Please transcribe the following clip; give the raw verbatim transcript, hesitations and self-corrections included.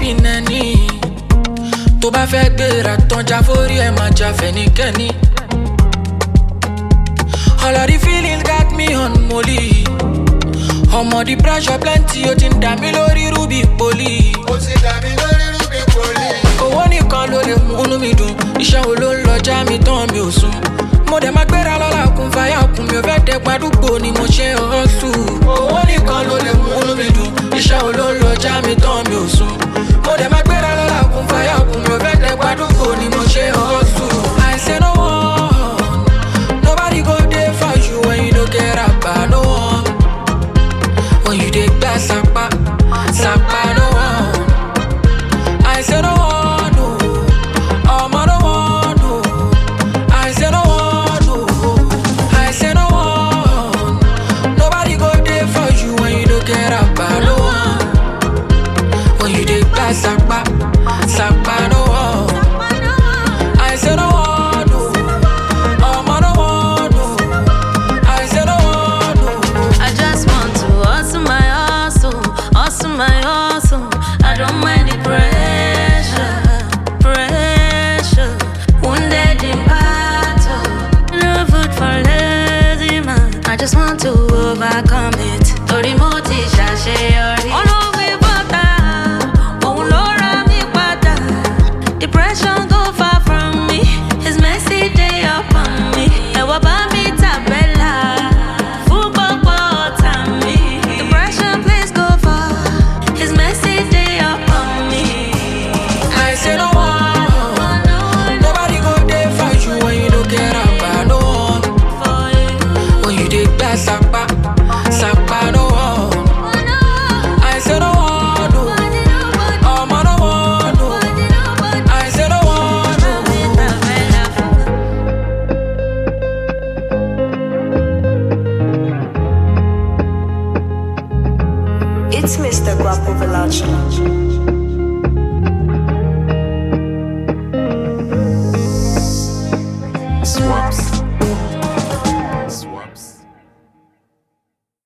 pinani. Tó bá fẹ́ gbéra tán jáforí ẹ̀ máa já fẹ́nikẹ́ni. All of the feelings got me on molly. Omo the pressure plenty, o ti ń dà mí lórí rúbì poli. O ti dà mí lórí rúbì poli. Owó nìkan ló lè múnú mi dùn. Iṣẹ́ wo ló ń lọ já mi tán mi ò sùn. Mo dẹ̀ máa gbéra lọ́la kún fàyà kún mi ò fẹ́ dẹ̀ gbàdúgbò ni mo ṣe hustle. Owó nìkan ló lè múnú mi dùn. Iṣẹ́ wo ló ń lọ já mi tán mi ò sùn. Mo dẹ̀ máa gbéra lọ́la kún fàyà kún mi ò fẹ́ dẹ̀ gbàdúgbò ni mo ṣe hustle. I say no one, nobody go there for you when you no get rapper, no one. When you dey gba sapa, sapa no one. I say no one, no. Omo no one, no. I say no one, no. I say no one. Nobody go there for you when you don't get up, no one. When you dey gba sapa, sapa no one. I say no one, no. Omo no one, no. I say no one, no. I just want to hustle my hustle, hustle my hustle. I don't mind the pressure, pressure. Wounded in battle, no food for lazy man. I just want to overcome it. Tori mo ti ṣàṣeyọrí. Olóògbé bọ́tà, òun ló ra mi padà. Depression go far from me, his mercy dey upon me. Ẹ̀wọ̀ bá mi tàbẹ́là, fún gbogbo ọ̀tá mi. Depression please go far, his mercy dey upon me. I say no one. Nobody go there for you when you don't get up, no one. When you dey gba sapa, sapa no one. I say no one, no. Omo no one, no. I say no one, no. It's Mister Guapo Veloci.